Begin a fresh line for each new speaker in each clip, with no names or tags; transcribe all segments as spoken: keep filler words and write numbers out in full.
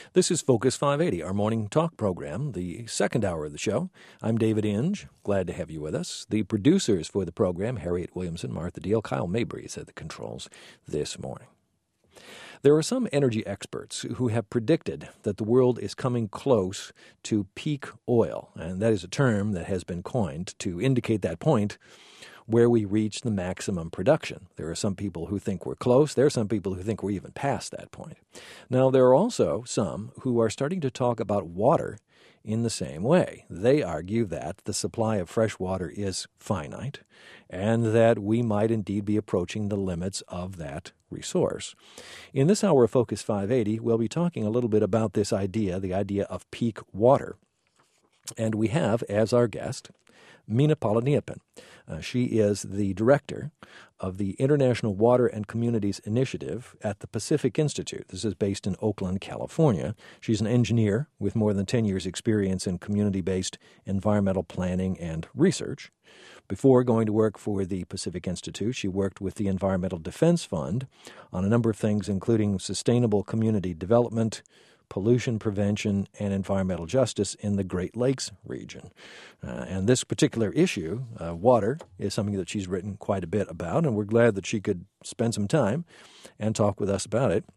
This is Focus five eighty, our morning talk program, the second hour of the show. I'm David Inge. Glad to have you with us. The producers for the program, Harriet Williamson, Martha Deal, Kyle Mabry is at the controls this morning. There are some energy experts who have predicted that the world is coming close to peak oil, and that is a term that has been coined to indicate that point where we reach the maximum production. There are some people who think we're close. There are some people who think we're even past that point. Now, there are also some who are starting to talk about water in the same way. They argue that the supply of fresh water is finite and that we might indeed be approaching the limits of that resource. In this hour of Focus five eighty, we'll be talking a little bit about this idea, the idea of peak water. And we have, as our guest, Meena Palaniappan. Uh, she is the director of the International Water and Communities Initiative at the Pacific Institute. This is based in Oakland, California. She's an engineer with more than ten years' experience in community-based environmental planning and research. Before going to work for the Pacific Institute, she worked with the Environmental Defense Fund on a number of things, including sustainable community development, pollution prevention, and environmental justice in the Great Lakes region. Uh, and this particular issue, uh, water, is something that she's written quite a bit about, and we're glad that she could spend some time and talk with us about it.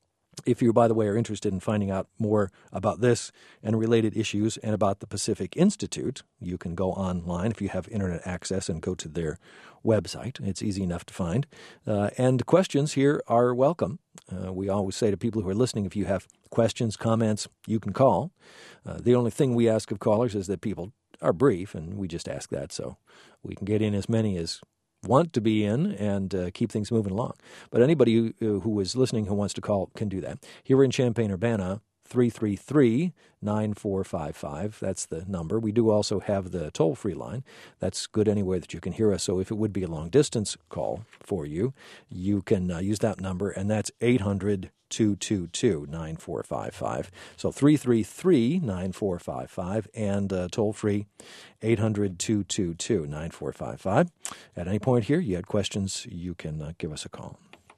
If you, by the way, are interested in finding out more about this and related issues and about the Pacific Institute, you can go online if you have internet access and go to their website. It's easy enough to find. Uh, and questions here are welcome. Uh, we always say to people who are listening, if you have questions, comments, you can call. Uh, the only thing we ask of callers is that people are brief, and we just ask that so we can get in as many as want to be in and uh, keep things moving along. But anybody who, who is listening who wants to call can do that. Here in Champaign-Urbana, three three three, nine four five five. That's the number. We do also have the toll-free line. That's good anywhere that you can hear us. So if it would be a long-distance call for you, you can uh, use that number, and that's eight hundred, two two two, nine four five five. So three three three, nine four five five and uh, toll-free eight hundred, two two two, nine four five five. At any point here, you had questions, you can uh, give us a call.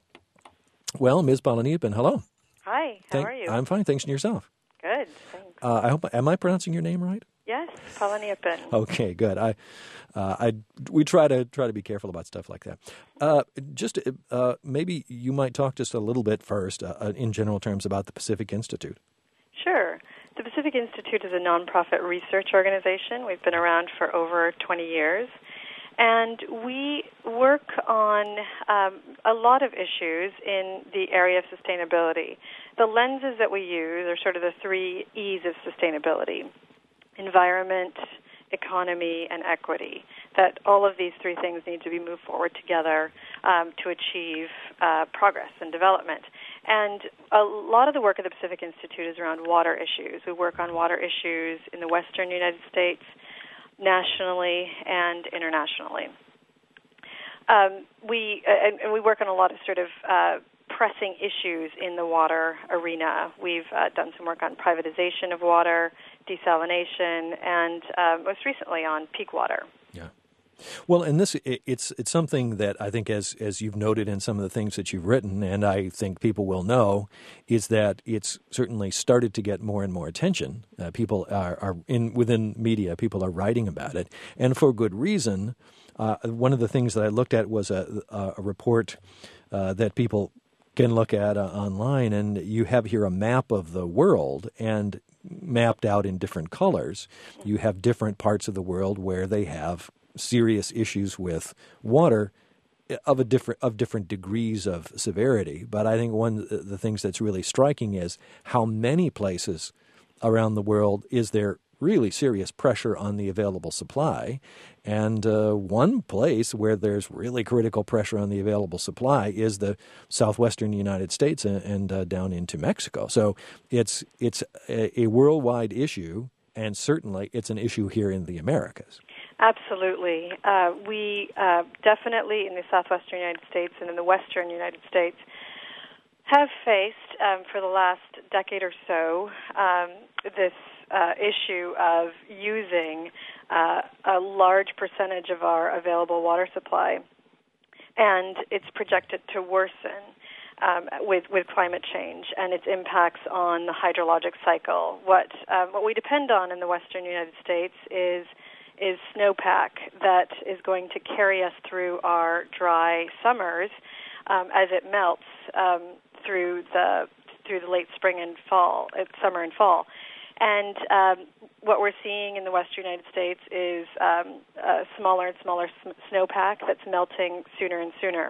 Well, Miz Palaniappan, hello.
Hi, how
Thank,
are you?
I'm fine, thanks, and yourself.
Good, thanks.
Uh, I hope, am I pronouncing your name right?
Yes, Palaniappan.
Okay, good. I, uh, I, we try to try to be careful about stuff like that. Uh, just uh, maybe you might talk just a little bit first, uh, in general terms, about the Pacific Institute.
Sure. The Pacific Institute is a nonprofit research organization. We've been around for over twenty years. And we work on um, a lot of issues in the area of sustainability. The lenses that we use are sort of the three E's of sustainability: environment, economy, and equity. That all of these three things need to be moved forward together um, to achieve uh, progress and development. And a lot of the work of the Pacific Institute is around water issues. We work on water issues in the western United States, nationally and internationally. Um, we uh, and, and we work on a lot of sort of uh, pressing issues in the water arena. We've uh, done some work on privatization of water, desalination, and uh, most recently on peak water.
Yeah. Well, and this it's it's something that I think, as as you've noted in some of the things that you've written, and I think people will know, is that it's certainly started to get more and more attention. Uh, people are, are in within media, people are writing about it, and for good reason. Uh, one of the things that I looked at was a, a, a report uh, that people can look at uh, online, and you have here a map of the world, and mapped out in different colors. You have different parts of the world where they have serious issues with water of a different of different degrees of severity. But I think one of the things that's really striking is how many places around the world is there really serious pressure on the available supply. And uh, one place where there's really critical pressure on the available supply is the southwestern United States and, and uh, down into Mexico. So it's it's a, a worldwide issue, and certainly it's an issue here in the Americas.
Absolutely. Uh, we uh, definitely in the southwestern United States and in the western United States have faced um, for the last decade or so um, this uh, issue of using uh, a large percentage of our available water supply, and it's projected to worsen. um, with with climate change and its impacts on the hydrologic cycle. What um, what we depend on in the western United States is is snowpack that is going to carry us through our dry summers um, as it melts um, through the through the late spring and fall, uh, summer and fall. And um, what we're seeing in the western United States is um, a smaller and smaller sm- snowpack that's melting sooner and sooner.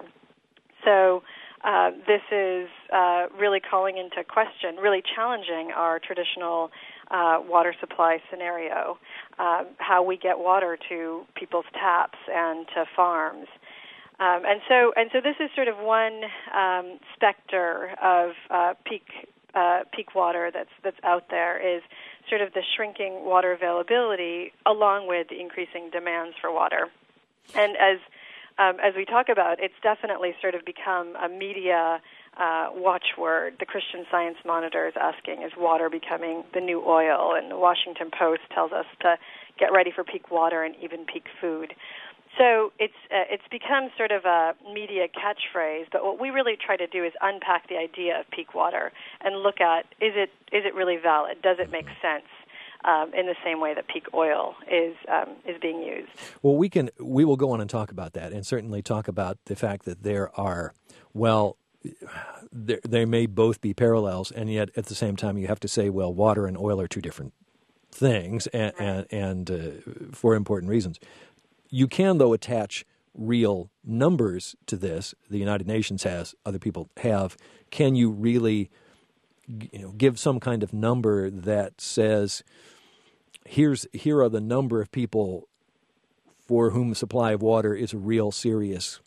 So uh, this is uh, really calling into question, really challenging our traditional uh, water supply scenario, uh, how we get water to people's taps and to farms. Um, and so, and so, this is sort of one um, specter of uh, peak uh, peak water that's that's out there, is sort of the shrinking water availability, along with the increasing demands for water. And as um, as we talk about, it's definitely sort of become a media uh, watchword. The Christian Science Monitor is asking, "Is water becoming the new oil?" And the Washington Post tells us to get ready for peak water and even peak food. So it's uh, it's become sort of a media catchphrase, but what we really try to do is unpack the idea of peak water and look at, is it is it really valid? Does it make sense um, in the same way that peak oil is um, is being used?
Well, we can we will go on and talk about that, and certainly talk about the fact that there are, well, there, there may both be parallels, and yet at the same time you have to say, well, water and oil are two different things, and and, and uh, for important reasons. You can, though, attach real numbers to this. The United Nations has, other people have. Can you really, you know, give some kind of number that says, here's here are the number of people for whom the supply of water is a real serious,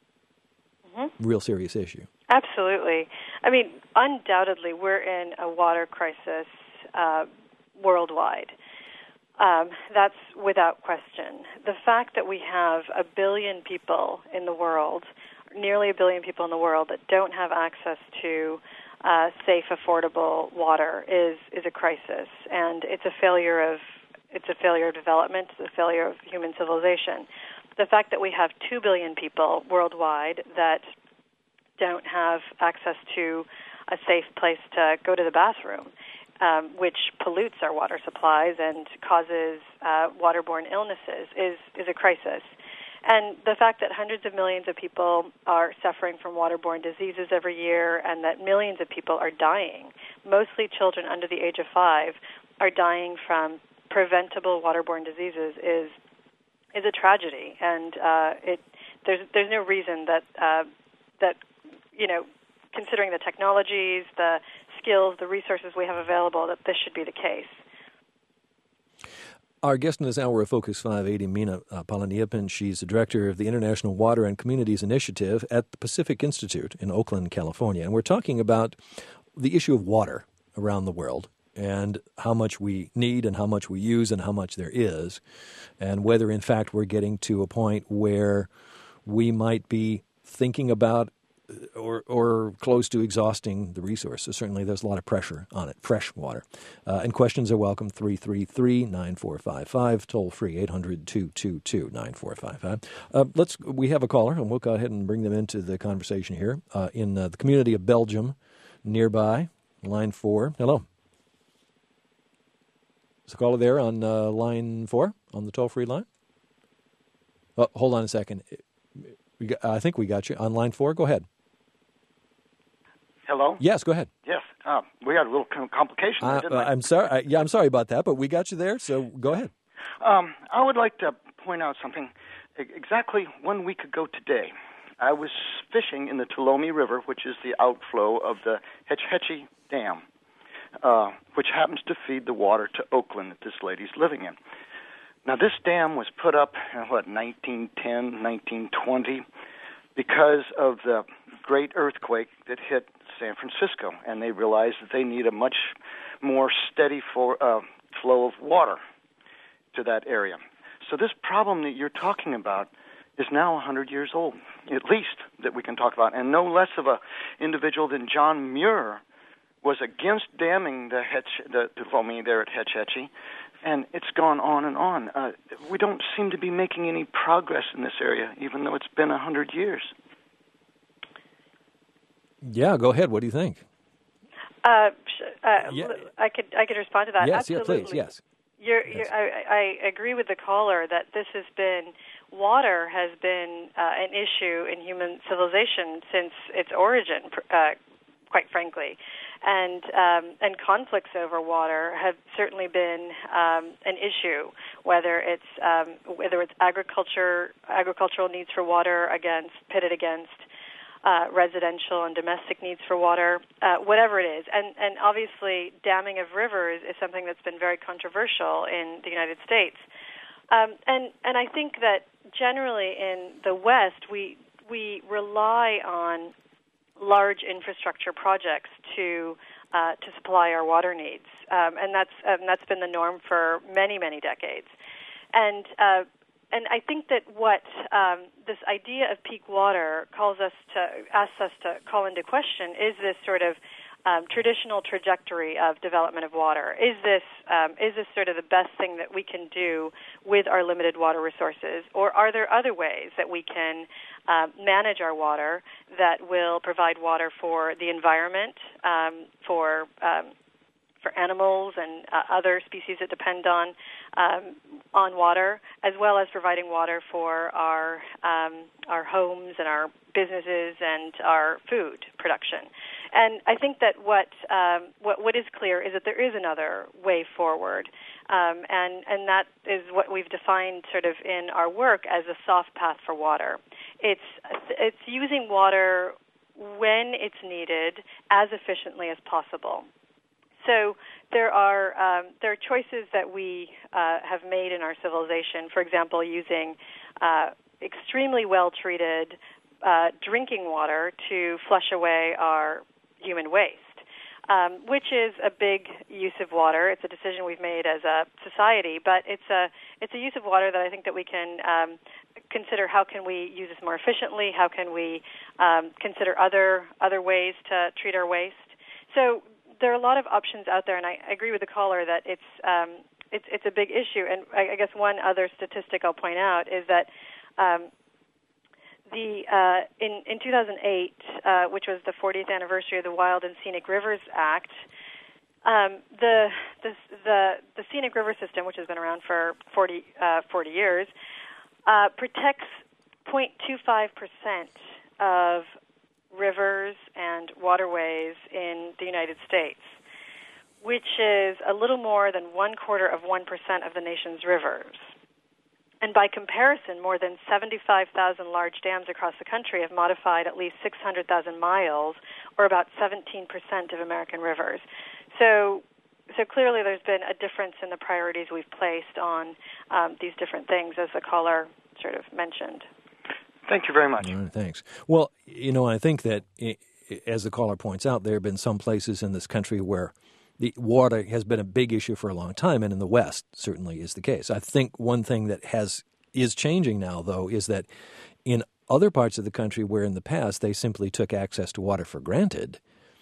mm-hmm. real serious issue?
Absolutely. I mean, undoubtedly, we're in a water crisis uh, worldwide. Um, that's without question. The fact that we have a billion people in the world, nearly a billion people in the world, that don't have access to uh, safe, affordable water is is a crisis, and it's a failure of it's a failure of development, it's a failure of human civilization. The fact that we have two billion people worldwide that don't have access to a safe place to go to the bathroom, Um, which pollutes our water supplies and causes uh, waterborne illnesses, is, is a crisis. And the fact that hundreds of millions of people are suffering from waterborne diseases every year, and that millions of people are dying, mostly children under the age of five, are dying from preventable waterborne diseases, is is a tragedy. And uh, it there's there's no reason that uh, that you know, considering the technologies, the skills, the resources we have available, that this should be the case.
Our guest in this hour of Focus five eighty, Meena uh, Palaniappan, she's the director of the International Water and Communities Initiative at the Pacific Institute in Oakland, California. And we're talking about the issue of water around the world and how much we need and how much we use and how much there is, and whether, in fact, we're getting to a point where we might be thinking about Or, or close to exhausting the resources. Certainly there's a lot of pressure on it, fresh water. Uh, and questions are welcome, three three three, nine four five five, toll free, eight hundred, two two two, nine four five five. Uh, let's, we have a caller, and we'll go ahead and bring them into the conversation here uh, in uh, the community of Belgium, nearby, line four. Hello. Is the caller there on uh, line four, on the toll-free line? Oh, hold on a second. We got, I think we got you on line four. Go ahead.
Hello?
Yes, go ahead.
Yes, uh, we had a little complication there,
uh,
didn't we?
I'm sorry. I, yeah, I'm sorry about that, but we got you there, so go ahead.
Um, I would like to point out something. Exactly one week ago today, I was fishing in the Tuolumne River, which is the outflow of the Hetch Hetchy Dam, uh, which happens to feed the water to Oakland that this lady's living in. Now, this dam was put up in, what, nineteen ten, nineteen twenty, because of the great earthquake that hit San Francisco, and they realized that they need a much more steady for, uh, flow of water to that area. So this problem that you're talking about is now one hundred years old, at least, that we can talk about. And no less of a individual than John Muir was against damming the Hetch, the Tuolumne there at Hetch Hetchy, and it's gone on and on. Uh, we don't seem to be making any progress in this area, even though it's been one hundred years.
Yeah, go ahead. What do you think?
Uh, uh,
Yeah.
I could I could respond to that.
Yes,
Absolutely.
yeah, please, yes.
You're,
Yes.
you're, I, I agree with the caller that this has been, water has been uh, an issue in human civilization since its origin, uh, quite frankly. And um, and conflicts over water have certainly been um, an issue, whether it's um, whether it's agriculture, agricultural needs for water against pitted against uh, residential and domestic needs for water, uh, whatever it is. And and obviously, damming of rivers is something that's been very controversial in the United States. Um, and and I think that generally in the West, we we rely on large infrastructure projects to uh, to supply our water needs, um, and that's um, that's been the norm for many many decades. And uh, and I think that what um, this idea of peak water calls us to asks us to call into question is this sort of um, traditional trajectory of development of water. Is this um, is this sort of the best thing that we can do with our limited water resources, or are there other ways that we can uh, manage our water that will provide water for the environment, um, for um, for animals and uh, other species that depend on um, on water, as well as providing water for our um, our homes and our businesses and our food production. And I think that what um, what what is clear is that there is another way forward, um, and and that is what we've defined sort of in our work as a soft path for water. It's it's using water when it's needed as efficiently as possible. So there are um, there are choices that we uh, have made in our civilization. For example, using uh, extremely well treated uh, drinking water to flush away our human waste, um, which is a big use of water. It's a decision we've made as a society, but it's a it's a use of water that I think that we can um, consider. How can we use this more efficiently? How can we um, consider other other ways to treat our waste? So there are a lot of options out there, and I agree with the caller that it's um, it's it's a big issue. And I, I guess one other statistic I'll point out is that um, the uh, in in two thousand eight, uh, which was the fortieth anniversary of the Wild and Scenic Rivers Act, um, the, the the the Scenic River System, which has been around for forty, uh, forty years, uh, protects zero point two five percent of rivers and waterways in the United States, which is a little more than one quarter of one percent of the nation's rivers. And by comparison, more than seventy-five thousand large dams across the country have modified at least six hundred thousand miles, or about seventeen percent of American rivers. So so clearly there's been a difference in the priorities we've placed on um, these different things, as the caller sort of mentioned.
Thank you very much.
All right, thanks. Well, you know, I think that, as the caller points out, there have been some places in this country where the water has been a big issue for a long time, and in the West certainly is the case. I think one thing that has is changing now, though, is that in other parts of the country where in the past they simply took access to water for granted,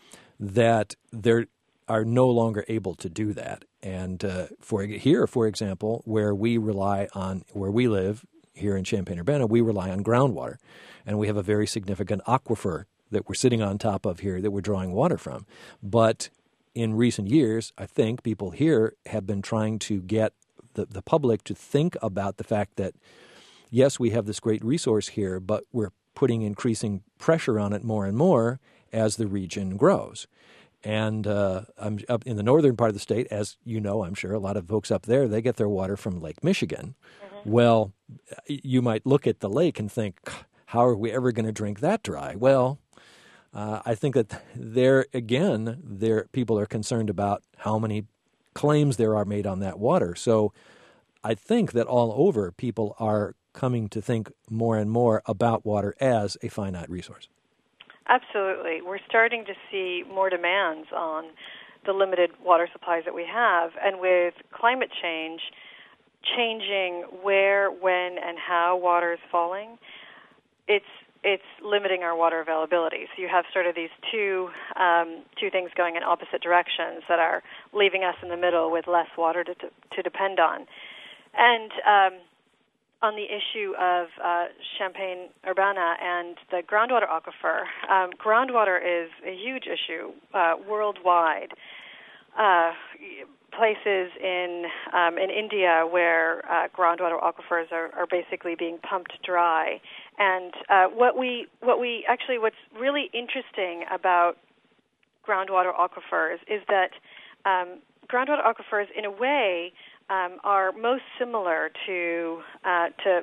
that they are no longer able to do that. And uh, for here, for example, where we rely on, where we live, here in Champaign-Urbana, we rely on groundwater, and we have a very significant aquifer that we're sitting on top of here that we're drawing water from. But in recent years, I think people here have been trying to get the, the public to think about the fact that, yes, we have this great resource here, but we're putting increasing pressure on it more and more as the region grows. And uh, I'm up in the northern part of the state, as you know, I'm sure, a lot of folks up there, they get their water from Lake Michigan. Well, you might look at the lake and think, how are we ever going to drink that dry? Well, uh, I think that there, again, there people are concerned about how many claims there are made on that water. So I think that all over people are coming to think more and more about water as a finite resource.
Absolutely. We're starting to see more demands on the limited water supplies that we have. And with climate change changing where, when, and how water is falling, it's it's limiting our water availability. So you have sort of these two um, two things going in opposite directions that are leaving us in the middle with less water to to, to depend on. And um, on the issue of uh, Champaign-Urbana and the groundwater aquifer. Um, groundwater is a huge issue uh, worldwide. Uh, places in um, in India where uh, groundwater aquifers are, are basically being pumped dry, and uh, what we what we actually what's really interesting about groundwater aquifers is that um, groundwater aquifers, in a way, um, are most similar to uh, to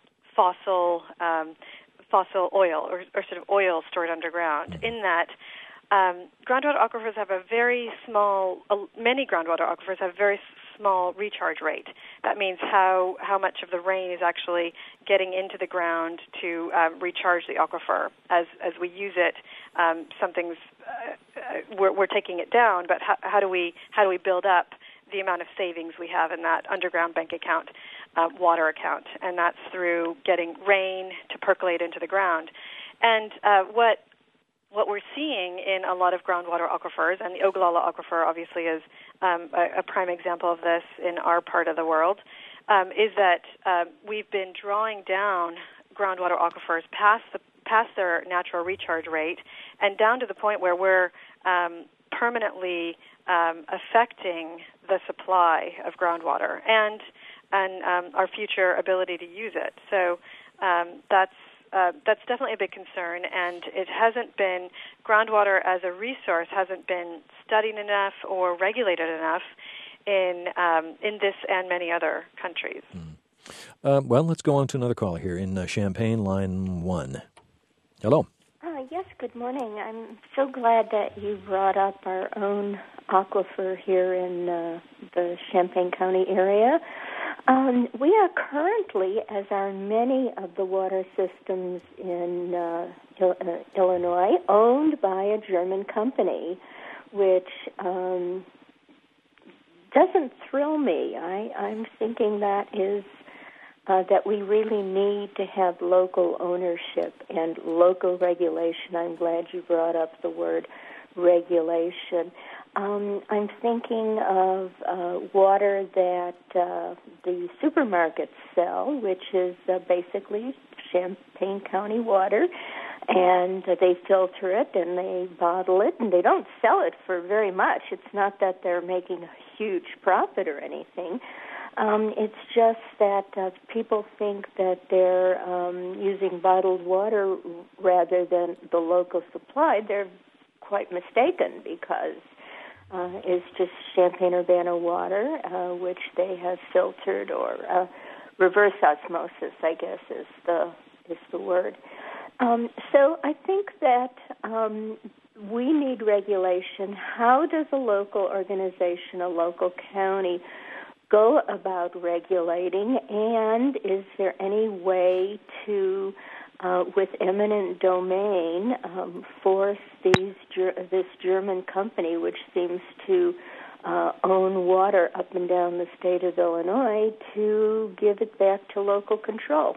fossil um, fossil oil or, or sort of oil stored underground, in that. Um, groundwater aquifers have a very small, uh, many groundwater aquifers have very small recharge rate. That means how, how much of the rain is actually getting into the ground to um, recharge the aquifer. As as we use it, um, something's uh, uh, we're, we're taking it down. But how, how do we how do we build up the amount of savings we have in that underground bank account, uh, water account? And that's through getting rain to percolate into the ground. And uh, what What we're seeing in a lot of groundwater aquifers, and the Ogallala Aquifer obviously is um, a, a prime example of this in our part of the world, um, is that uh, we've been drawing down groundwater aquifers past the past their natural recharge rate and down to the point where we're um, permanently um, affecting the supply of groundwater and and um, our future ability to use it. So um, that's Uh, that's definitely a big concern, and it hasn't been, groundwater as a resource hasn't been studied enough or regulated enough in um, in this and many other countries.
Mm. Uh, well, let's go on to another caller here in uh, Champaign, line one. Hello.
Uh, yes, good morning. I'm so glad that you brought up our own aquifer here in uh, the Champaign County area. Um, we are currently, as are many of the water systems in uh, Il- uh, Illinois, owned by a German company, which um, doesn't thrill me. I, I'm thinking that is uh, that we really need to have local ownership and local regulation. I'm glad you brought up the word regulation. Um, I'm thinking of uh, water that uh, the supermarkets sell, which is uh, basically Champaign County water, and uh, they filter it and they bottle it, and they don't sell it for very much. It's not that they're making a huge profit or anything. Um, it's just that uh, people think that they're um, using bottled water rather than the local supply. They're quite mistaken, because Uh, is just Champaign-Urbana water, uh, which they have filtered, or uh, reverse osmosis, I guess, is the is the word. Um, so I think that um, we need regulation. How does a local organization, a local county, go about regulating? And is there any way to Uh, with eminent domain, um, force these ger- this German company, which seems to uh, own water up and down the state of Illinois, to give it back to local control?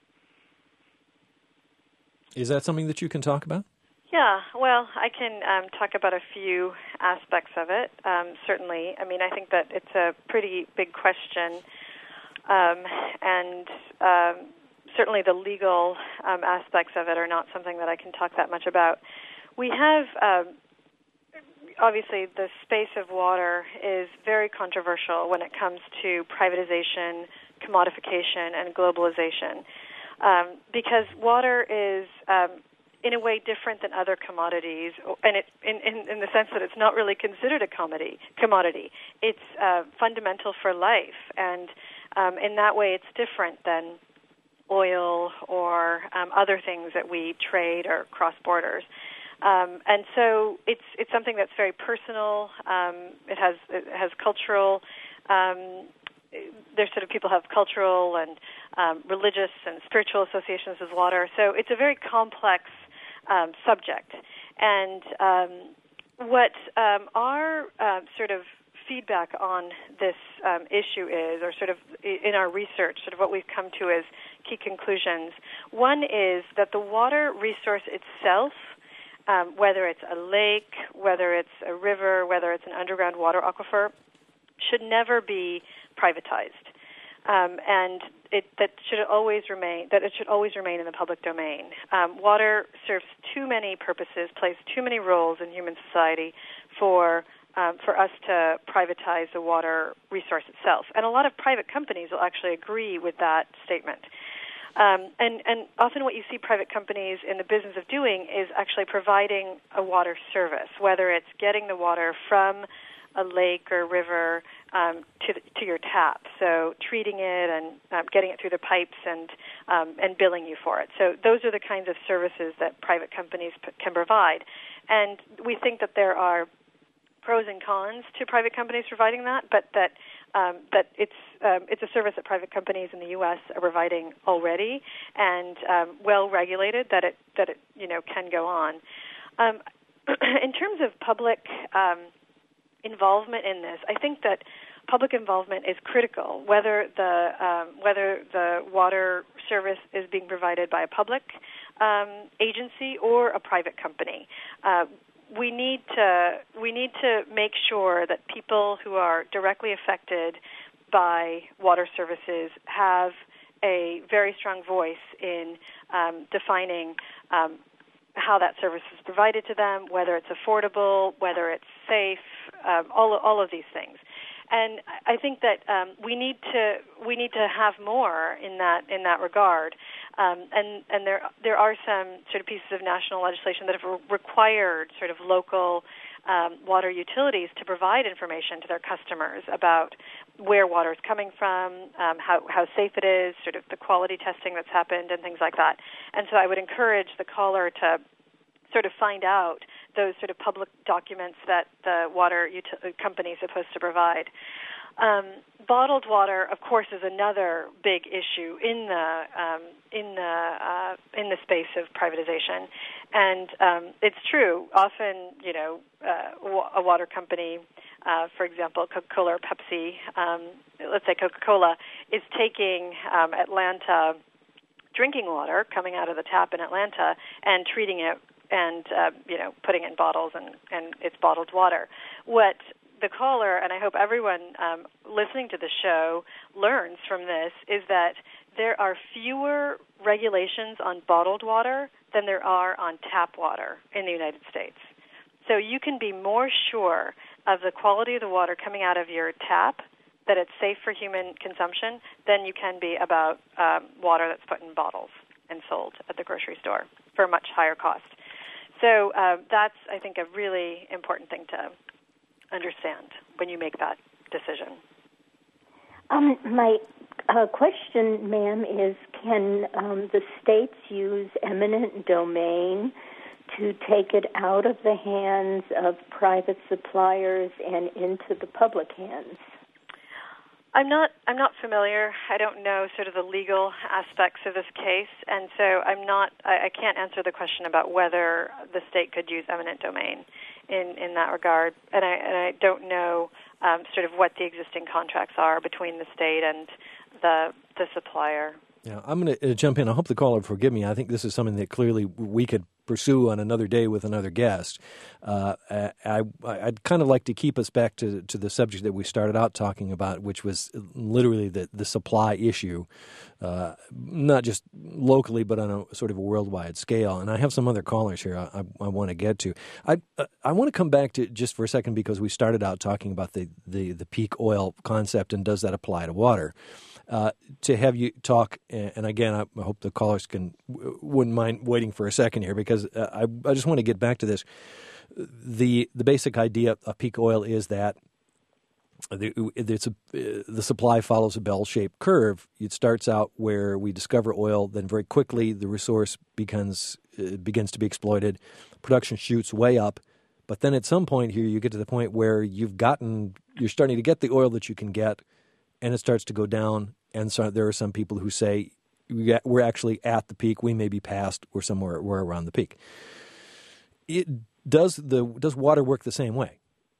Is that something that you can talk about?
Yeah, well, I can um, talk about a few aspects of it, um, certainly. I mean, I think that it's a pretty big question, um, and um, certainly the legal um, aspects of it are not something that I can talk that much about. We have, um, obviously, the space of water is very controversial when it comes to privatization, commodification, and globalization, um, because water is, um, in a way, different than other commodities, and it, in, in, in the sense that it's not really considered a commodity. commodity. It's uh, fundamental for life, and um, in that way it's different than oil or um, other things that we trade or cross borders. Um, and so it's it's something that's very personal. Um, it has it has cultural. Um, there's sort of people have cultural and um, religious and spiritual associations with water. So it's a very complex um, subject. And um, what um, our uh, sort of feedback on this um, issue is, or sort of in our research, sort of what we've come to as key conclusions. One is that the water resource itself, um, whether it's a lake, whether it's a river, whether it's an underground water aquifer, should never be privatized. Um, and it, that should always remain that it should always remain in the public domain. Um, water serves too many purposes, plays too many roles in human society for um, for us to privatize the water resource itself. And a lot of private companies will actually agree with that statement. Um, and, and often what you see private companies in the business of doing is actually providing a water service, whether it's getting the water from a lake or river um, to the, to your tap, so treating it and um, getting it through the pipes and um, and billing you for it. So those are the kinds of services that private companies p- can provide, and we think that there are pros and cons to private companies providing that, but that um, that it's um, it's a service that private companies in the U S are providing already and um, well regulated that it that it you know can go on. Um, in terms of public um, involvement in this, I think that public involvement is critical, whether the um, whether the water service is being provided by a public um, agency or a private company. Uh, we need to we need to make sure that people who are directly affected by water services have a very strong voice in um, defining um, how that service is provided to them, whether it's affordable, whether it's safe, um, all all of these things. And I think that um, we need to we need to have more in that in that regard. Um, and and there there are some sort of pieces of national legislation that have re- required sort of local um, water utilities to provide information to their customers about where water is coming from, um, how how safe it is, sort of the quality testing that's happened, and things like that. And so I would encourage the caller to sort of find out those sort of public documents that the water util- company is supposed to provide. Um, bottled water, of course, is another big issue in the um, in the uh, in the space of privatization, and um, it's true. Often, you know, uh, a water company, uh, for example, Coca-Cola or Pepsi, um, let's say Coca-Cola, is taking um, Atlanta drinking water coming out of the tap in Atlanta and treating it and, uh, you know, putting it in bottles, and, and it's bottled water. What the caller, and I hope everyone um, listening to the show learns from this, is that there are fewer regulations on bottled water than there are on tap water in the United States. So you can be more sure of the quality of the water coming out of your tap, that it's safe for human consumption, than you can be about um, water that's put in bottles and sold at the grocery store for a much higher cost. So uh, that's, I think, a really important thing to understand when you make that decision.
Um, my uh, question, ma'am, is can um, the states use eminent domain to take it out of the hands of private suppliers and into the public hands?
I'm not I'm not familiar. I don't know sort of the legal aspects of this case, and so I'm not I, I can't answer the question about whether the state could use eminent domain in, in that regard. And I and I don't know um, sort of what the existing contracts are between the state and the the supplier.
Yeah, I'm going to jump in. I hope the caller would forgive me. I think this is something that clearly we could pursue on another day with another guest. Uh, I, I'd kind of like to keep us back to, to the subject that we started out talking about, which was literally the, the supply issue, uh, not just locally, but on a sort of a worldwide scale. And I have some other callers here I, I, I want to get to. I I want to come back to just for a second because we started out talking about the, the, the peak oil concept and does that apply to water. Uh, to have you talk, and again, I hope the callers can wouldn't mind waiting for a second here because uh, I I just want to get back to this. The the basic idea of peak oil is that the, it's a, the supply follows a bell-shaped curve. It starts out where we discover oil, then very quickly the resource becomes uh, begins to be exploited. Production shoots way up, but then at some point here you get to the point where you've gotten you're starting to get the oil that you can get. And it starts to go down, and so there are some people who say we're actually at the peak. We may be past, or somewhere we're around the peak. It does the does water work the same way?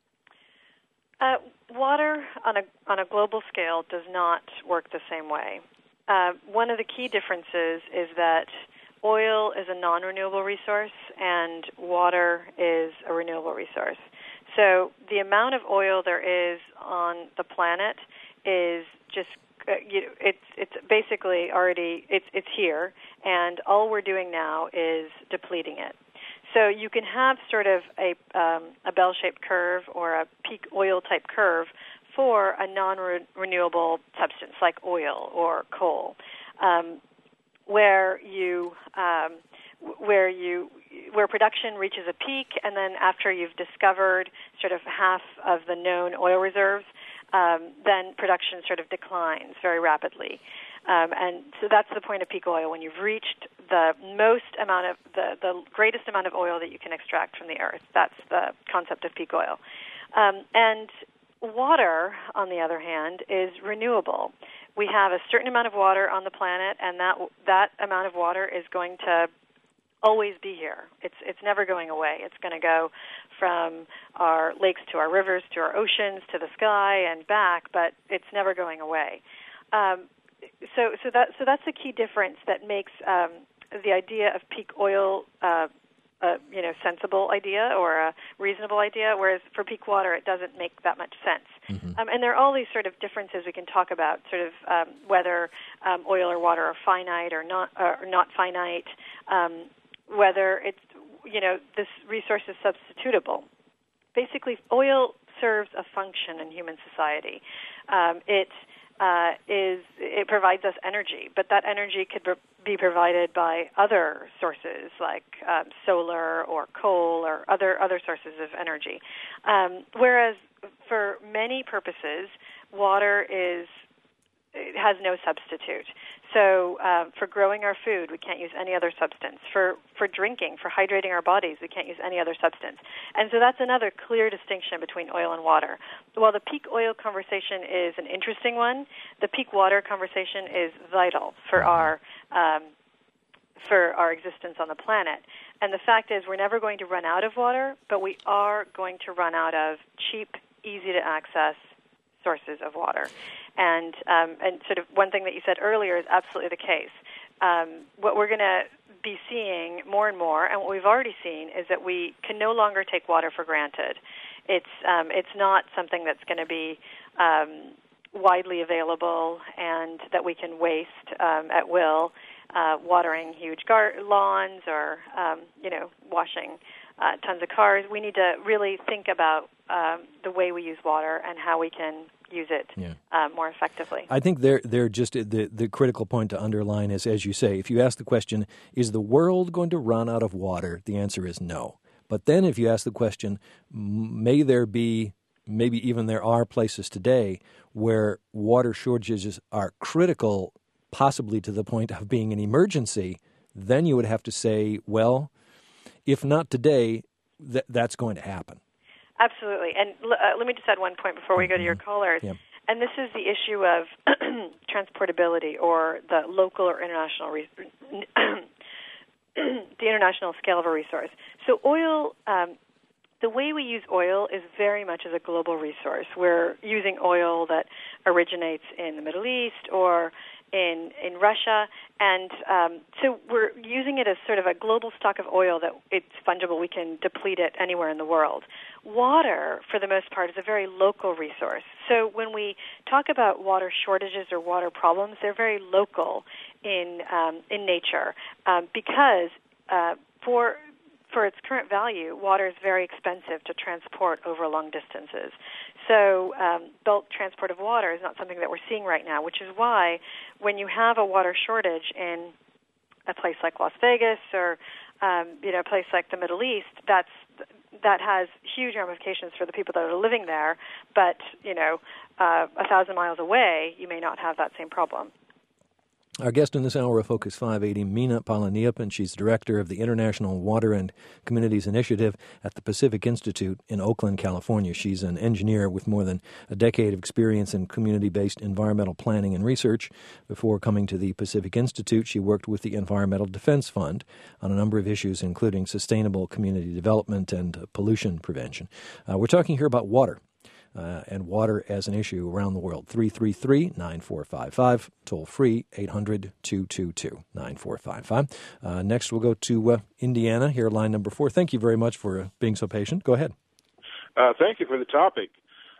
Uh, water on a on a global scale does not work the same way. Uh, one of the key differences is that oil is a non-renewable resource, and water is a renewable resource. So the amount of oil there is on the planet is just you know, it's it's basically already it's it's here, and all we're doing now is depleting it. So you can have sort of a um, a bell-shaped curve or a peak oil type curve for a non-renewable substance like oil or coal, um, where you um, where you where production reaches a peak, and then after you've discovered sort of half of the known oil reserves, um, then production sort of declines very rapidly. Um, and so that's the point of peak oil, when you've reached the most amount of, the, the greatest amount of oil that you can extract from the earth. That's the concept of peak oil. Um, and water, on the other hand, is renewable. We have a certain amount of water on the planet, and that that amount of water is going to always be here. It's it's never going away. It's going to go from our lakes to our rivers to our oceans to the sky and back, but it's never going away. Um, so so that so that's a key difference that makes um, the idea of peak oil uh, a you know sensible idea or a reasonable idea, whereas for peak water it doesn't make that much sense. Mm-hmm. Um, and there are all these sort of differences we can talk about, sort of um, whether um, oil or water are finite or not or not finite. Um, whether it's, you know, this resource is substitutable. Basically, oil serves a function in human society. Um, it uh, is it provides us energy, but that energy could be provided by other sources like um, solar or coal or other other sources of energy. Um, whereas for many purposes, water is it has no substitute. So uh, for growing our food, we can't use any other substance. For for drinking, for hydrating our bodies, we can't use any other substance. And so that's another clear distinction between oil and water. While the peak oil conversation is an interesting one, the peak water conversation is vital for our um, for our existence on the planet. And the fact is, we're never going to run out of water, but we are going to run out of cheap, easy-to-access sources of water. And um, and sort of one thing that you said earlier is absolutely the case. Um, what we're going to be seeing more and more, and what we've already seen, is that we can no longer take water for granted. It's um, it's not something that's going to be um, widely available and that we can waste um, at will, uh, watering huge gar- lawns or um, you know washing uh, tons of cars. We need to really think about um, the way we use water and how we can use it yeah. uh, more effectively.
I think they're, they're just the, the critical point to underline is, as you say, if you ask the question, is the world going to run out of water? The answer is no. But then if you ask the question, may there be, maybe even there are places today where water shortages are critical, possibly to the point of being an emergency, then you would have to say, well, if not today, th- that's going to happen.
Absolutely. And uh, let me just add one point before we go to your callers. Yeah. And this is the issue of transportability, or the local or international re- the international scale of a resource. So oil, um, the way we use oil is very much as a global resource. We're using oil that originates in the Middle East or in in Russia, and um, so we're using it as sort of a global stock of oil that it's fungible. We can deplete it anywhere in the world. Water, for the most part, is a very local resource. So when we talk about water shortages or water problems, they're very local in um, in nature um, because uh, for for its current value, water is very expensive to transport over long distances. So um, bulk transport of water is not something that we're seeing right now, which is why when you have a water shortage in a place like Las Vegas or um, you know a place like the Middle East, that's that has huge ramifications for the people that are living there. But you know, uh, a thousand miles away, you may not have that same problem.
Our guest in this hour of Focus five eighty, Meena Palaniappan. She's director of the International Water and Communities Initiative at the Pacific Institute in Oakland, California. She's an engineer with more than a decade of experience in community-based environmental planning and research. Before coming to the Pacific Institute, she worked with the Environmental Defense Fund on a number of issues, including sustainable community development and uh, pollution prevention. Uh, we're talking here about water. Uh, and water as an issue around the world. three three three, nine four five five, toll free, eight hundred, two two two, nine four five five. Uh, next, we'll go to uh, Indiana, here, line number four. Thank you very much for uh, being so patient. Go ahead.
Uh, thank you for the topic.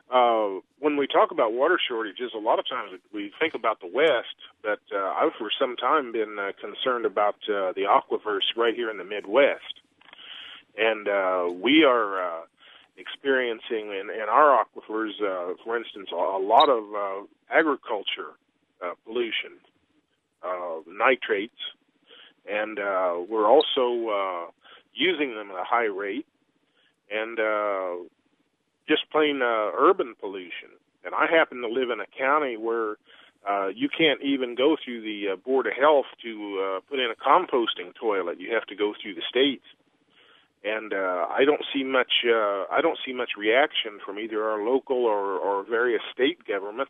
uh, when we talk about water shortages, a lot of times we think about the West, but uh, I've for some time been uh, concerned about uh, the aquifers right here in the Midwest. And uh, we are uh, experiencing in, in our aquifers, uh, for instance, a, a lot of uh, agriculture uh, pollution, uh, nitrates, and uh, we're also uh, using them at a high rate, and uh, just plain uh, urban pollution. And I happen to live in a county where uh, you can't even go through the uh, Board of Health to uh, put in a composting toilet. You have to go through the state. And uh, I don't see much. Uh, I don't see much reaction from either our local or, or various state governments.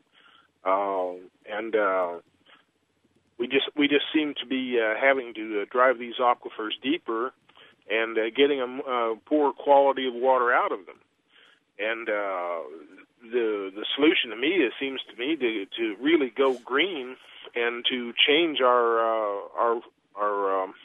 Uh, and uh, we just we just seem to be uh, having to uh, drive these aquifers deeper and uh, getting a uh, poor quality of water out of them. And uh, the the solution to me it seems to me to to really go green and to change our uh, our our um,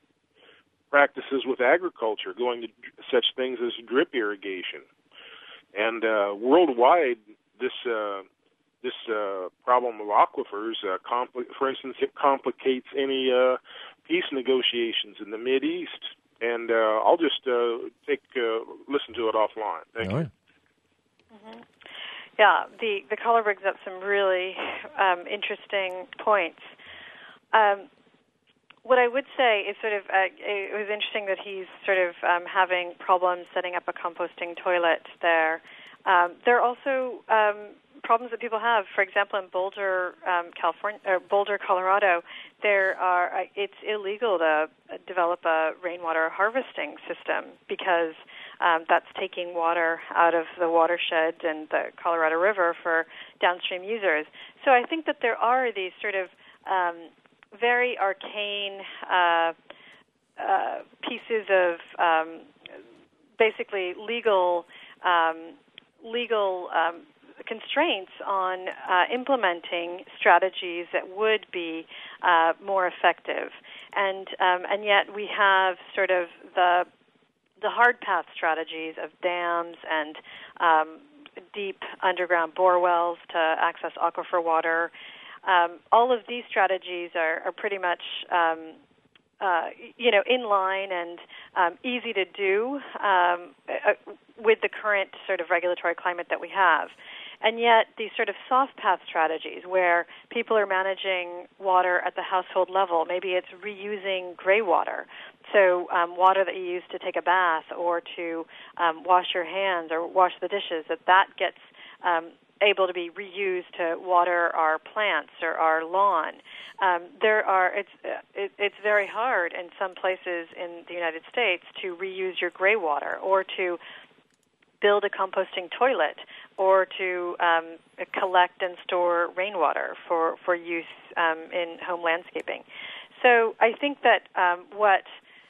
practices with agriculture, going to such things as drip irrigation. And uh, worldwide, this uh, this uh, problem of aquifers, uh, compl- for instance, it complicates any uh, peace negotiations in the Mideast. And uh, I'll just uh, take uh, listen to it offline. Thank
All
you.
right.
Mm-hmm. Yeah, the, the caller brings up some really um, interesting points. Um, what I would say is sort of, uh, it was interesting that he's sort of um, having problems setting up a composting toilet there. Um, there are also um, problems that people have. For example, in Boulder, um, California, or Boulder, Colorado, there are uh, it's illegal to develop a rainwater harvesting system because um, that's taking water out of the watershed and the Colorado River for downstream users. So I think that there are these sort of um, very arcane uh, uh, pieces of um, basically legal um, legal um, constraints on uh, implementing strategies that would be uh, more effective, and um, and yet we have sort of the the hard path strategies of dams and um, deep underground bore wells to access aquifer water. Um, all of these strategies are, are pretty much, um, uh, you know, in line and um, easy to do um, uh, with the current sort of regulatory climate that we have. And yet these sort of soft path strategies where people are managing water at the household level, maybe it's reusing gray water, so um, water that you use to take a bath or to um, wash your hands or wash the dishes, that that gets um, able to be reused to water our plants or our lawn. Um, there are it's uh, it, it's very hard in some places in the United States to reuse your gray water or to build a composting toilet or to um, collect and store rainwater for, for use um, in home landscaping. So I think that um, what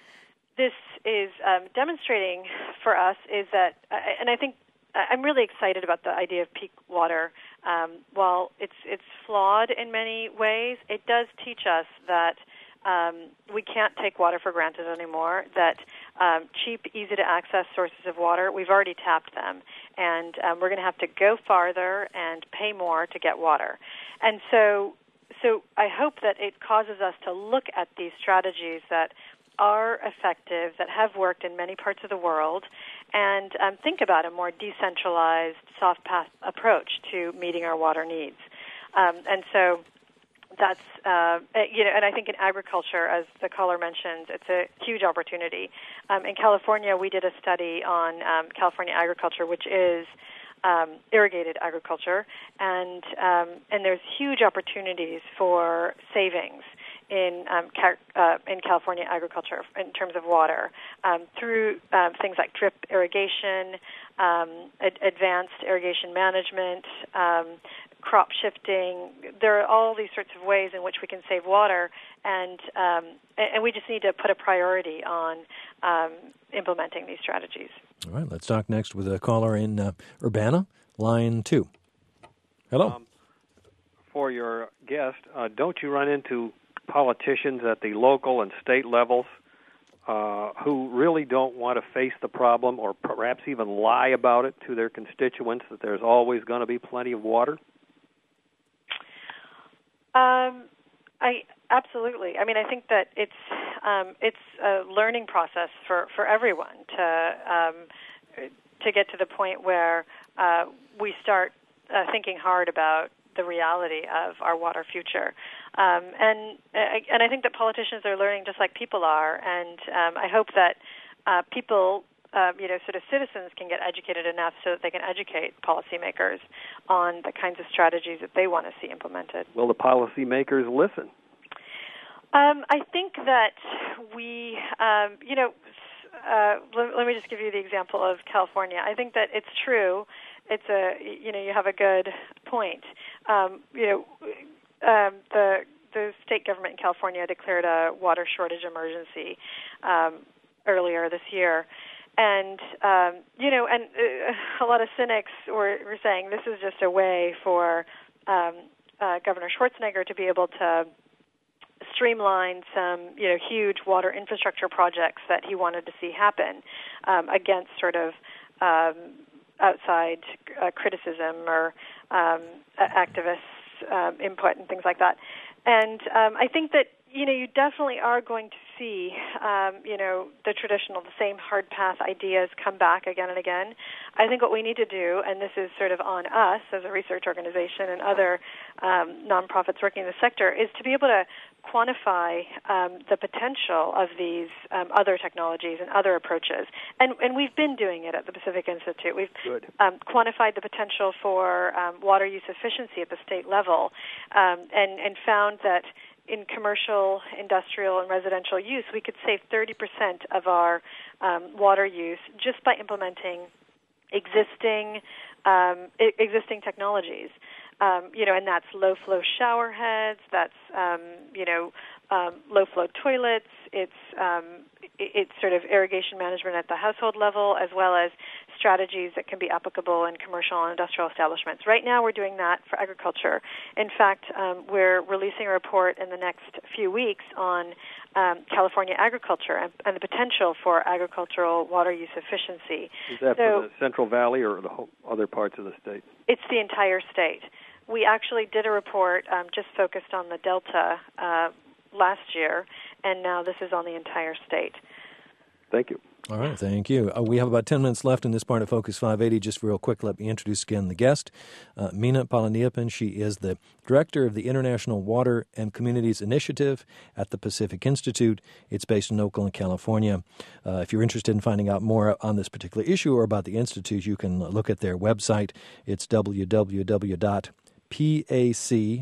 this is um, demonstrating for us is that, uh, and I think I'm really excited about the idea of peak water. Um, while it's it's flawed in many ways, it does teach us that um, we can't take water for granted anymore, that um, cheap, easy-to-access sources of water, we've already tapped them, and um, we're going to have to go farther and pay more to get water. And so, so I hope that it causes us to look at these strategies that are effective, that have worked in many parts of the world, and um, think about a more decentralized, soft path approach to meeting our water needs. Um, and so that's, uh, you know, and I think in agriculture, as the caller mentioned, it's a huge opportunity. Um, in California, we did a study on um, California agriculture, which is um, irrigated agriculture, and um, and there's huge opportunities for savings in um, car- uh, in California agriculture in terms of water um, through uh, things like drip irrigation, um, ad- advanced irrigation management, um, crop shifting. There are all these sorts of ways in which we can save water, and um, and we just need to put a priority on um, implementing these strategies.
All right, let's talk next with a caller in uh, Urbana, line two. Hello.
Um, for your guest, uh, don't you run into politicians at the local and state levels uh, who really don't want to face the problem or perhaps even lie about it to their constituents that there's always going to be plenty of water?
Um, I absolutely. I mean, I think that it's um, it's a learning process for, for everyone to um, to get to the point where uh, we start uh, thinking hard about the reality of our water future. Um, and and I think that politicians are learning just like people are, and um, I hope that uh, people, uh, you know, sort of citizens can get educated enough so that they can educate policymakers on the kinds of strategies that they want to see implemented.
Will the policymakers listen?
Um, I think that we, um, you know, uh, let, let me just give you the example of California. I think that it's true. It's a, you know, you have a good point. Um, you know, um, the the state government in California declared a water shortage emergency um, earlier this year, and um, you know, and uh, a lot of cynics were, were saying this is just a way for um, uh, Governor Schwarzenegger to be able to streamline some, you know, huge water infrastructure projects that he wanted to see happen um, against sort of um, outside uh, criticism or um, activists' um, input and things like that. And um, I think that, you know, you definitely are going to see, um, you know, the traditional, the same hard path ideas come back again and again. I think what we need to do, and this is sort of on us as a research organization and other um, nonprofits working in the sector, is to be able to quantify um, the potential of these um, other technologies and other approaches. And, and we've been doing it at the Pacific Institute. We've um, quantified the potential for um, water use efficiency at the state level um, and, and found that in commercial, industrial, and residential use, we could save thirty percent of our um, water use just by implementing existing um, I- existing technologies. Um, you know, and that's low-flow shower heads. That's um, you know, um, low-flow toilets. It's um, it's sort of irrigation management at the household level, as well as strategies that can be applicable in commercial and industrial establishments. Right now, we're doing that for agriculture. In fact, um, we're releasing a report in the next few weeks on um, California agriculture and, and the potential for agricultural water use efficiency.
Is that
so,
for the Central Valley or the whole other parts of the state?
It's the entire state. We actually did a report um, just focused on the Delta uh, last year, and now this is on the entire state.
Thank you.
All right, thank you. Uh, we have about ten minutes left in this part of Focus five eighty. Just real quick, let me introduce again the guest, uh, Meena Palaniappan. She is the director of the International Water and Communities Initiative at the Pacific Institute. It's based in Oakland, California. Uh, if you're interested in finding out more on this particular issue or about the Institute, you can look at their website. It's w w w dot pacinst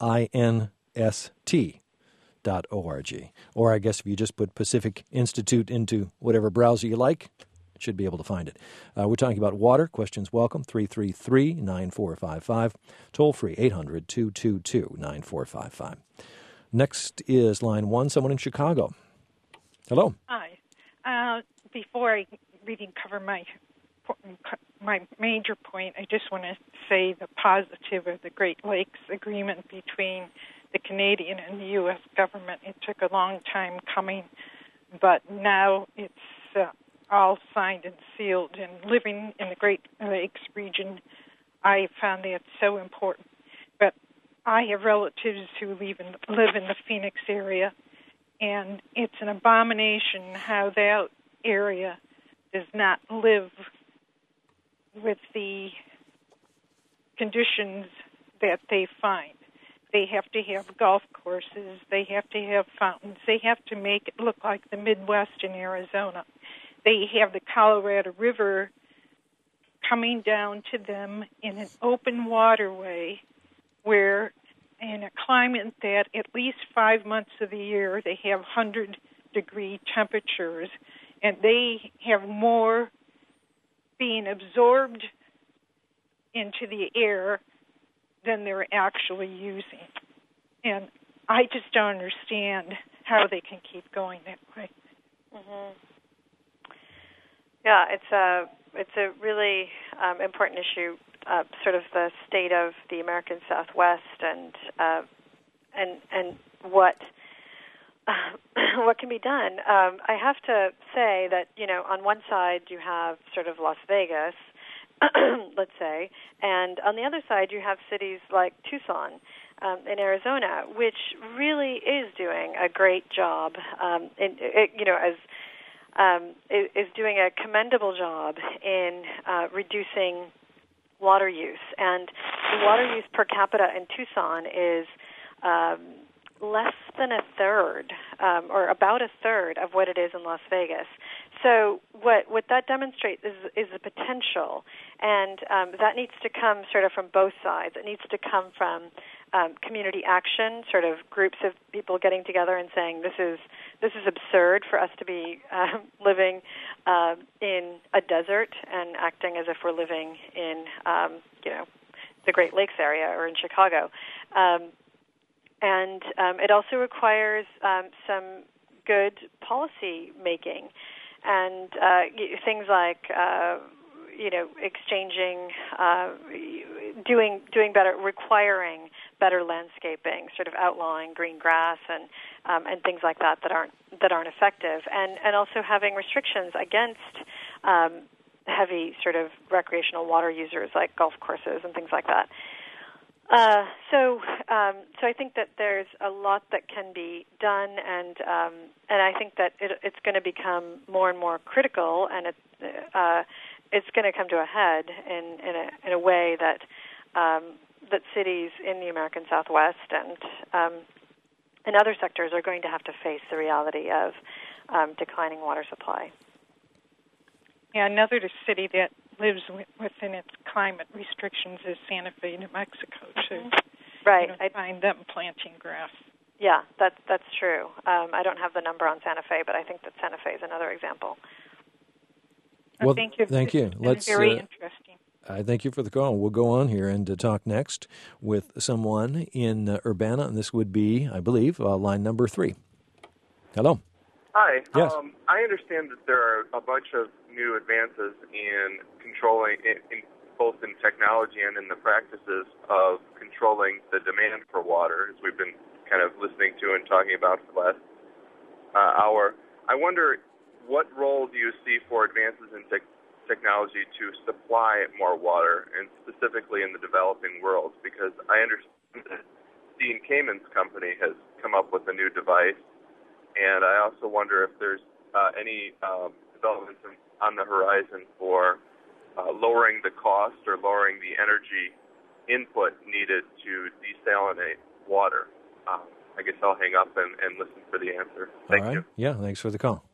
dot org. Or I guess if you just put Pacific Institute into whatever browser you like, you should be able to find it. Uh, we're talking about water. Questions welcome, three three three, nine four five five. Toll free, eight hundred, two two two, nine four five five. Next is line one, someone in Chicago. Hello.
Hi. Uh, before I really cover my my major point, I just want to say the positive of the Great Lakes Agreement between the Canadian and the U S government. It took a long time coming, but now it's uh, all signed and sealed. And living in the Great Lakes region, I found that so important. But I have relatives who live in, live in the Phoenix area, and it's an abomination how that area does not live with the conditions that they find. They have to have golf courses. They have to have fountains. They have to make it look like the Midwest in Arizona. They have the Colorado River coming down to them in an open waterway where in a climate that at least five months of the year they have one hundred degree temperatures, and they have more being absorbed into the air than they're actually using. And I just don't understand how they can keep going that way.
Mm-hmm. Yeah, it's a it's a really um, important issue. Uh, sort of the state of the American Southwest, and uh, and and what what can be done? Um, I have to say that, you know, on one side you have sort of Las Vegas, let's say, and on the other side you have cities like Tucson um, in Arizona, which really is doing a great job, um, in, it, you know, as um, is doing a commendable job in uh, reducing water use. And the water use per capita in Tucson is um, less than a third, um, or about a third of what it is in Las Vegas. So what what that demonstrates is is the potential, and um, that needs to come sort of from both sides. It needs to come from um, community action, sort of groups of people getting together and saying this is this is absurd for us to be uh, living uh, in a desert and acting as if we're living in um, you know the Great Lakes area or in Chicago. Um, And um, it also requires um, some good policy making, and uh, things like uh, you know exchanging, uh, doing doing better, requiring better landscaping, sort of outlawing green grass and um, and things like that that aren't that aren't effective, and and also having restrictions against um, heavy sort of recreational water users like golf courses and things like that. Uh, so, um, so I think that there's a lot that can be done, and um, and I think that it, it's going to become more and more critical, and it, uh, it's going to come to a head in in a, in a way that um, that cities in the American Southwest and um, and other sectors are going to have to face the reality of um, declining water supply.
Yeah, another city that lives within its climate restrictions is Santa Fe, New Mexico, too.
Right.
You don't find them planting grass.
Yeah, that's that's true. Um, I don't have the number on Santa Fe, but I think that Santa Fe is another example.
Well,
well
thank you.
Thank you.
Let's, very uh, interesting.
I thank you for the call. We'll go on here and to talk next with someone in uh, Urbana, and this would be, I believe, uh, line number three. Hello.
Hi.
Yes.
Um, I understand that there are a bunch of new advances in controlling, in, in both in technology and in the practices of controlling the demand for water, as we've been kind of listening to and talking about for the last uh, hour. I wonder, what role do you see for advances in te- technology to supply more water, and specifically in the developing world? Because I understand that Dean Kamen's company has come up with a new device, and I also wonder if there's uh, any um, developments in, on the horizon for uh, lowering the cost or lowering the energy input needed to desalinate water. Um, I guess I'll hang up and, and listen for the answer. Thank
All right.
you.
Yeah, thanks for the call.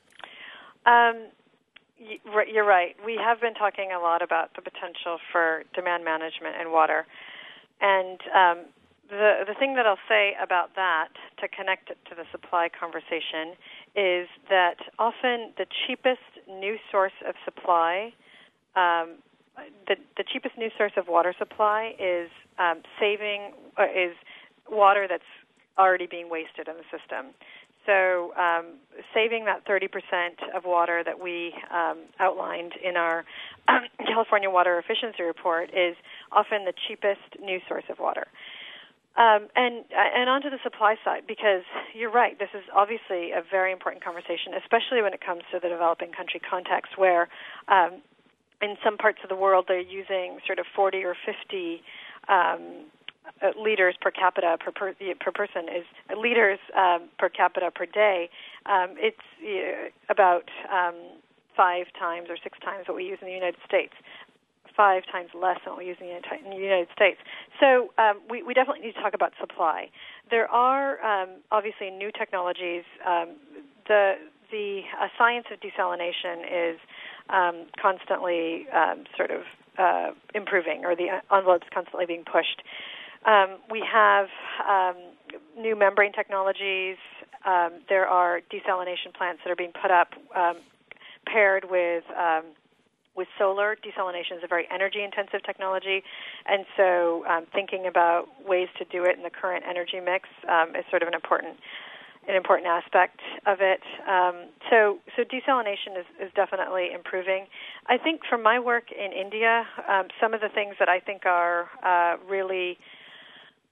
Um, you're right. We have been talking a lot about the potential for demand management in water. And um, the the thing that I'll say about that, to connect it to the supply conversation, is that often the cheapest new source of supply, um, the the cheapest new source of water supply is um, saving uh, is water that's already being wasted in the system. So um, saving that thirty percent of water that we um, outlined in our um, California Water Efficiency Report is often the cheapest new source of water. Um, and and onto the supply side, because you're right, this is obviously a very important conversation, especially when it comes to the developing country context, where um, in some parts of the world they're using sort of forty or fifty um, liters per capita per per, per person is liters um, per capita per day. Um, it's uh, about um, five times or six times what we use in the United States. Five times less than what we use in the United States. So um, we, we definitely need to talk about supply. There are um, obviously new technologies. Um, the the uh, science of desalination is um, constantly um, sort of uh, improving, or the envelope's constantly being pushed. Um, we have um, new membrane technologies. Um, there are desalination plants that are being put up um, paired with um, with solar. Desalination is a very energy-intensive technology, and so um, thinking about ways to do it in the current energy mix um, is sort of an important an important aspect of it. Um, so, so desalination is, is definitely improving. I think from my work in India, um, some of the things that I think are uh, really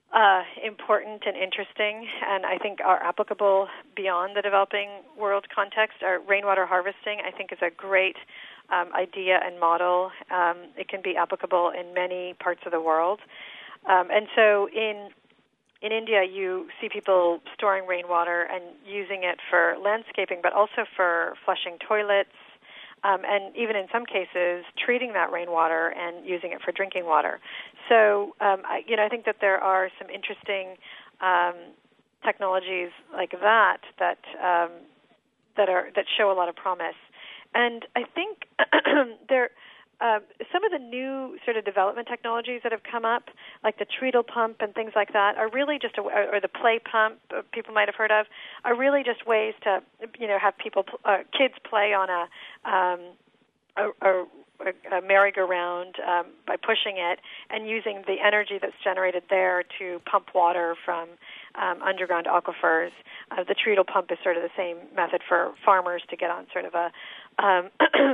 uh, important and interesting, and I think are applicable beyond the developing world context. Our rainwater harvesting, I think, is a great um, idea and model. Um, it can be applicable in many parts of the world. Um, and so in in India, you see people storing rainwater and using it for landscaping, but also for flushing toilets, um, and even in some cases, treating that rainwater and using it for drinking water. So, um, I, you know, I think that there are some interesting um, technologies like that that um, that are that show a lot of promise. And I think there. Uh, some of the new sort of development technologies that have come up, like the treadle pump and things like that, are really just, a, or the play pump uh, people might have heard of, are really just ways to, you know, have people, uh, kids play on a, um, a, a, a merry-go-round um, by pushing it and using the energy that's generated there to pump water from um, underground aquifers. Uh, the treadle pump is sort of the same method for farmers to get on sort of a um,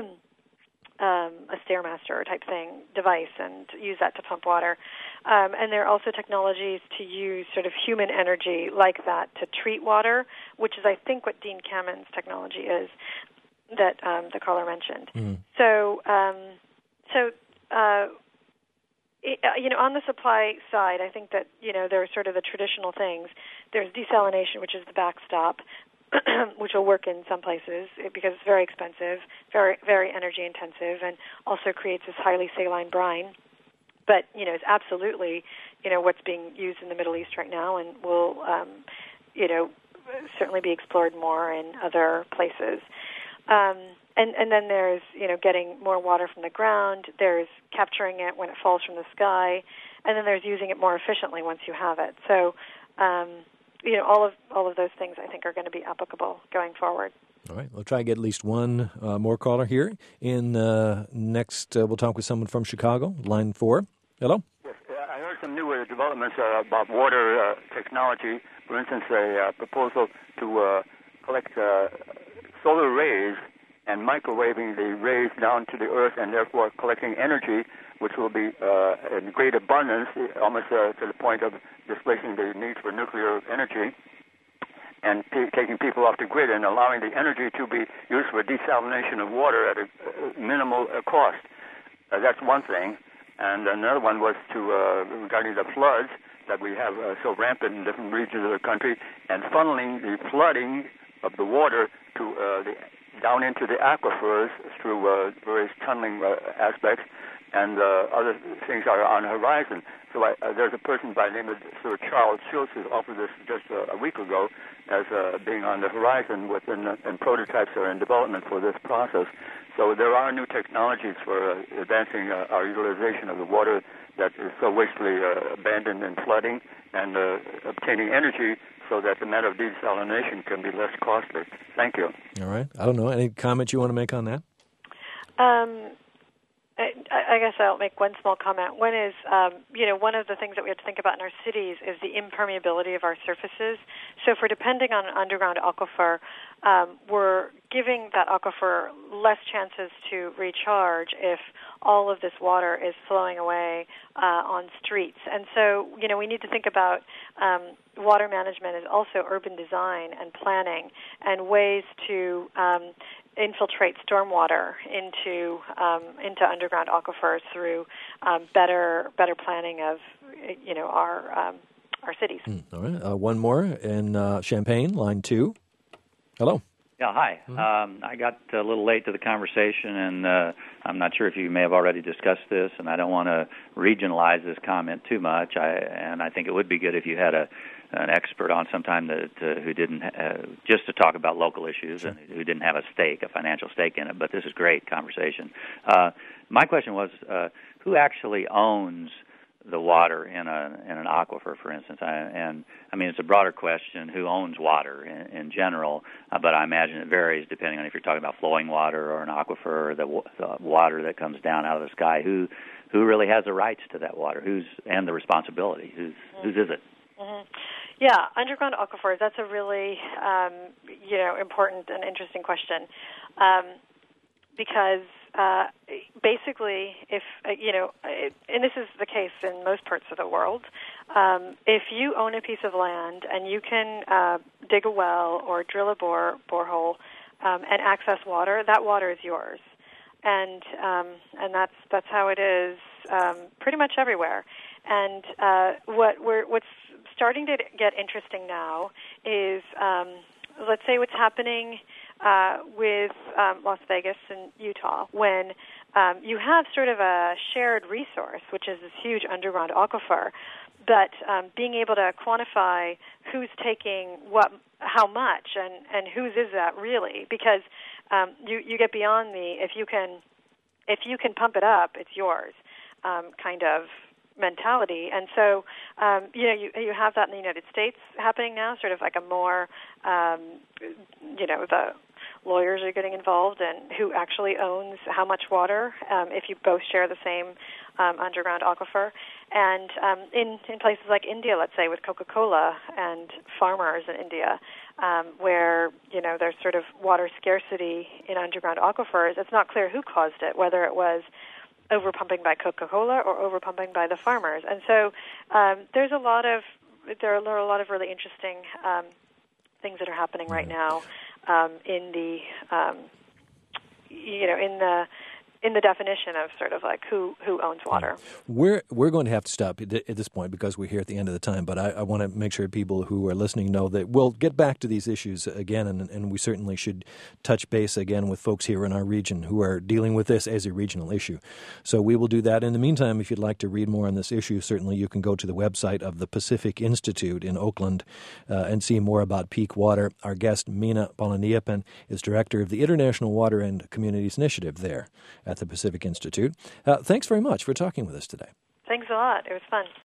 Um, a Stairmaster type thing device and use that to pump water. Um, and there are also technologies to use sort of human energy like that to treat water, which is, I think, what Dean Kammen's technology is that um, the caller mentioned. Mm. So, um, so uh, it, uh, you know, on the supply side, I think that, you know, there are sort of the traditional things. There's desalination, which is the backstop, which will work in some places because it's very expensive, very very energy intensive, and also creates this highly saline brine. But, you know, it's absolutely, you know, what's being used in the Middle East right now and will, um, you know, certainly be explored more in other places. Um, and, and then there's, you know, getting more water from the ground. There's capturing it when it falls from the sky. And then there's using it more efficiently once you have it. So, um you know, all of all of those things I think are going to be applicable going forward.
All right, we'll try to get at least one uh, more caller here. In uh, next, uh, we'll talk with someone from Chicago, line four. Hello.
Yes, uh, I heard some new uh, developments uh, about water uh, technology. For instance, a uh, proposal to uh, collect uh, solar rays and microwaving the rays down to the earth, and therefore collecting energy, which will be uh, in great abundance, almost uh, to the point of displacing the need for nuclear energy, and p- taking people off the grid and allowing the energy to be used for desalination of water at a uh, minimal uh, cost. Uh, that's one thing. And another one was to uh, regarding the floods that we have uh, so rampant in different regions of the country, and funneling the flooding of the water to uh, the down into the aquifers through uh, various tunneling uh, aspects, and uh, other things are on the horizon. So I, uh, there's a person by the name of Sir Charles Schultz who offered this just uh, a week ago as uh, being on the horizon, within, uh, and prototypes are in development for this process. So there are new technologies for uh, advancing uh, our utilization of the water that is so wastefully uh, abandoned in flooding, and uh, obtaining energy so that the matter of desalination can be less costly. Thank you.
All right. I don't know. Any comment you want to make on that?
Um, I, I guess I'll make one small comment. One is, um, you know, one of the things that we have to think about in our cities is the impermeability of our surfaces. So if we're depending on an underground aquifer, um, we're giving that aquifer less chances to recharge if all of this water is flowing away uh, on streets. And so, you know, we need to think about um, water management is also urban design and planning and ways to um, infiltrate stormwater into um, into underground aquifers through um, better better planning of, you know, our um, our cities.
Mm, all right, uh, one more in uh, Champaign, line two. Hello.
Yeah, hi. Mm-hmm. Um, I got a little late to the conversation, and uh, I'm not sure if you may have already discussed this, and I don't want to regionalize this comment too much. I and I think it would be good if you had a an expert on sometime that uh, who didn't uh, just to talk about local issues, sure, and who didn't have a stake, a financial stake in it. But this is great conversation. Uh, my question was, uh, who actually owns the water in a in an aquifer, for instance? I, and I mean, it's a broader question: who owns water in, in general? Uh, but I imagine it varies depending on if you're talking about flowing water or an aquifer, or the, the water that comes down out of the sky. Who who really has the rights to that water? Who's and the responsibility? Who's mm-hmm. whose is it?
Mm-hmm. Yeah, underground aquifers, that's a really, um, you know, important and interesting question, um, because uh, basically if, uh, you know, it, and this is the case in most parts of the world, um, if you own a piece of land and you can uh, dig a well or drill a bore borehole um, and access water, that water is yours, and um, and that's that's how it is um, pretty much everywhere. And uh, what we're what's starting to get interesting now is, um, let's say, what's happening uh, with um, Las Vegas and Utah, when um, you have sort of a shared resource, which is this huge underground aquifer, but um, being able to quantify who's taking what, how much, and, and whose is that really? Because um, you you get beyond the if you can if you can pump it up, it's yours um, kind of mentality. And so, um, you know, you you have that in the United States happening now, sort of like a more, um, you know, the lawyers are getting involved in who actually owns how much water um, if you both share the same um, underground aquifer. And um, in, in places like India, let's say, with Coca-Cola and farmers in India, um, where, you know, there's sort of water scarcity in underground aquifers, it's not clear who caused it, whether it was overpumping by Coca-Cola or overpumping by the farmers. And so um, there's a lot of there are a lot of really interesting um, things that are happening right now um, in the um, you know in the in the definition of sort of like who, who owns water.
We're we're going to have to stop at this point because we're here at the end of the time, but I, I want to make sure people who are listening know that we'll get back to these issues again, and, and we certainly should touch base again with folks here in our region who are dealing with this as a regional issue. So we will do that. In the meantime, if you'd like to read more on this issue, certainly you can go to the website of the Pacific Institute in Oakland uh, and see more about peak water. Our guest, Meena Palaniappan, is director of the International Water and Communities Initiative there at the Pacific Institute. Uh, thanks very much for talking with us today.
Thanks a lot. It was fun.